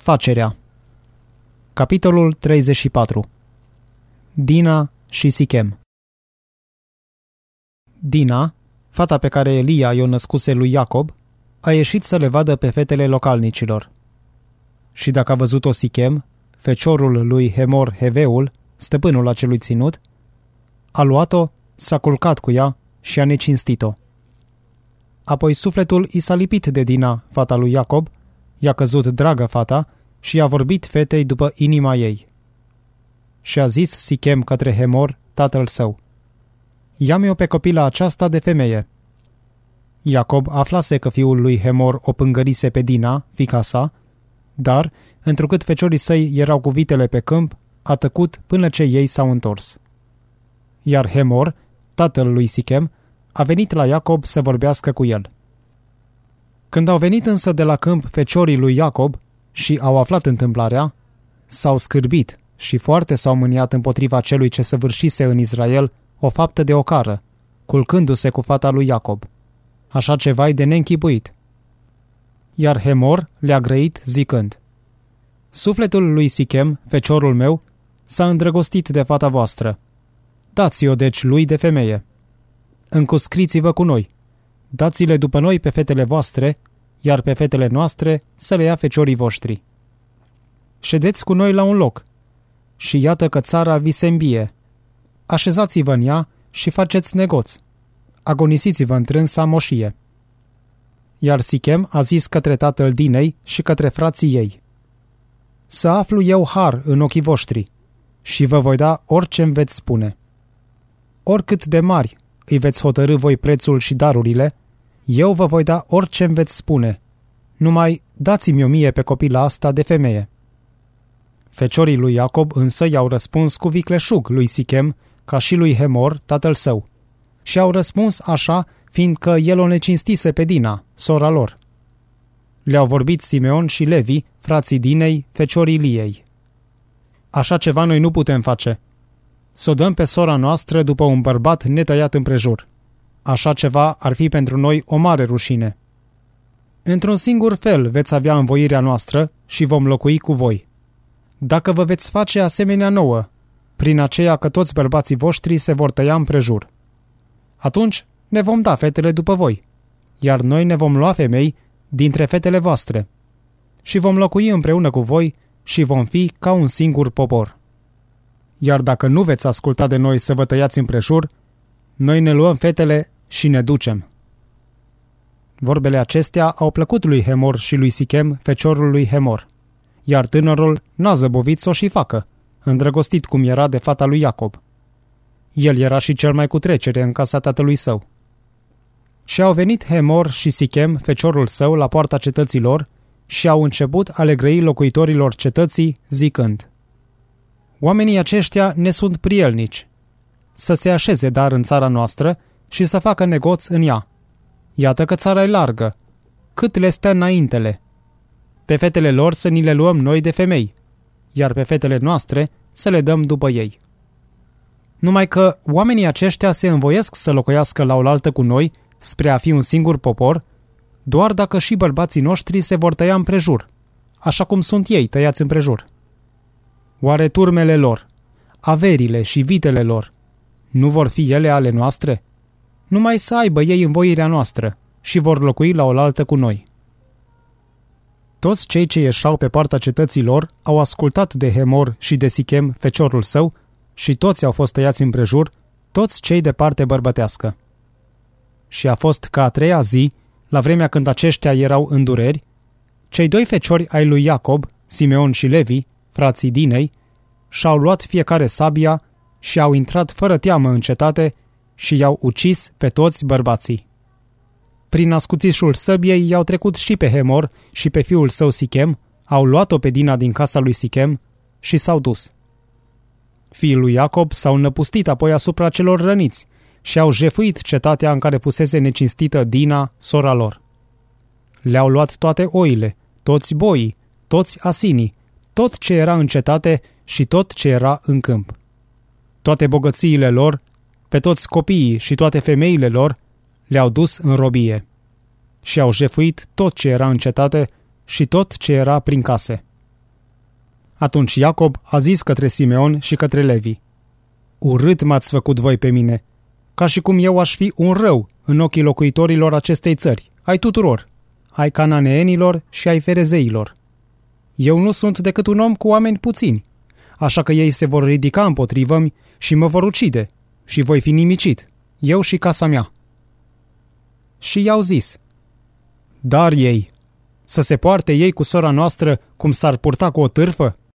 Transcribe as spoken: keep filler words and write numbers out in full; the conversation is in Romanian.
Facerea. Capitolul treizeci și patru. Dina și Sichem. Dina, fata pe care Elia i-o născuse lui Iacob, a ieșit să le vadă pe fetele localnicilor. Și dacă a văzut-o Sichem, feciorul lui Hemor Heveul, stăpânul acelui ținut, a luat-o, s-a culcat cu ea și a necinstit-o. Apoi sufletul i s-a lipit de Dina, fata lui Iacob, i-a căzut dragă fata și i-a vorbit fetei după inima ei. Și a zis Sichem către Hemor, tatăl său: ia-mi-o pe copila aceasta de femeie. Iacob aflase că fiul lui Hemor o pângărise pe Dina, fiica sa, dar, întrucât feciorii săi erau cu vitele pe câmp, a tăcut până ce ei s-au întors. Iar Hemor, tatăl lui Sichem, a venit la Iacob să vorbească cu el. Când au venit însă de la câmp feciorii lui Iacob și au aflat întâmplarea, s-au scârbit și foarte s-au mâniat împotriva celui ce săvârșise în Israel o faptă de ocară, culcându-se cu fata lui Iacob. Așa ceva-i de neînchipuit. Iar Hemor le-a grăit zicând: sufletul lui Sichem, feciorul meu, s-a îndrăgostit de fata voastră. Dați-o deci lui de femeie. Încuscriți-vă cu noi. Dați-le după noi pe fetele voastre, iar pe fetele noastre să le ia feciorii voștri. Ședeți cu noi la un loc. Și iată că țara vi se îmbie. Așezați-vă în ea și faceți negoț. Agonisiți-vă întrânsa moșie. Iar Sichem a zis către tatăl Dinei și către frații ei: să aflu eu har în ochii voștri și vă voi da orice-mi veți spune. Oricât de mari îi veți hotărâ voi prețul și darurile, eu vă voi da orice-mi veți spune. Numai dați-mi-o mie pe copila asta de femeie. Feciorii lui Iacob însă i-au răspuns cu vicleșug lui Sichem, ca și lui Hemor, tatăl său. Și au răspuns așa, fiindcă el o necinstise pe Dina, sora lor. Le-au vorbit Simeon și Levi, frații Dinei, feciorii Liei. Așa ceva noi nu putem face. Să o dăm pe sora noastră după un bărbat netăiat împrejur. Așa ceva ar fi pentru noi o mare rușine. Într-un singur fel veți avea învoirea noastră și vom locui cu voi. Dacă vă veți face asemenea nouă, prin aceea că toți bărbații voștri se vor tăia împrejur, atunci ne vom da fetele după voi, iar noi ne vom lua femei dintre fetele voastre și vom locui împreună cu voi și vom fi ca un singur popor. Iar dacă nu veți asculta de noi să vă tăiați împrejur, noi ne luăm fetele și ne ducem. Vorbele acestea au plăcut lui Hemor și lui Sichem, feciorul lui Hemor, iar tânărul n-a zăbovit să o și facă, îndrăgostit cum era de fata lui Iacob. El era și cel mai cu trecere în casa tatălui său. Și au venit Hemor și Sichem, feciorul său, la poarta cetății lor și au început a le grăi locuitorilor cetății, zicând: oamenii aceștia ne sunt prielnici. Să se așeze dar în țara noastră și să facă negoț în ea. Iată că țara e largă. Cât le stă înaintele? Pe fetele lor să ni le luăm noi de femei, iar pe fetele noastre să le dăm după ei. Numai că oamenii aceștia se învoiesc să locuiască la oaltă cu noi spre a fi un singur popor, doar dacă și bărbații noștri se vor tăia împrejur, așa cum sunt ei tăiați împrejur. Oare turmele lor, averile și vitele lor, nu vor fi ele ale noastre? Numai să aibă ei învoirea noastră și vor locui la oaltă cu noi. Toți cei ce ieșau pe partea cetății lor au ascultat de Hemor și de Sichem, feciorul său, și toți au fost tăiați împrejur, toți cei de parte bărbătească. Și a fost ca a treia zi, la vremea când aceștia erau în dureri, cei doi feciori ai lui Iacob, Simeon și Levi, frații Dinei, și-au luat fiecare sabia și au intrat fără teamă în cetate și i-au ucis pe toți bărbații. Prin ascuțișul săbiei i-au trecut și pe Hemor și pe fiul său Sichem, au luat-o pe Dina din casa lui Sichem și s-au dus. Fiii lui Iacob s-au năpustit apoi asupra celor răniți și au jefuit cetatea în care fusese necinstită Dina, sora lor. Le-au luat toate oile, toți boii, toți asinii, tot ce era în cetate și tot ce era în câmp. Toate bogățiile lor, pe toți copiii și toate femeile lor, le-au dus în robie și au jefuit tot ce era în cetate și tot ce era prin case. Atunci Iacob a zis către Simeon și către Levi: urât m-ați făcut voi pe mine, ca și cum eu aș fi un rău în ochii locuitorilor acestei țări, ai tuturor, ai cananeenilor și ai ferezeilor. Eu nu sunt decât un om cu oameni puțini, așa că ei se vor ridica împotrivă-mi și mă vor ucide și voi fi nimicit, eu și casa mea. Și i-au zis: dar ei, să se poarte ei cu sora noastră cum s-ar purta cu o târfă?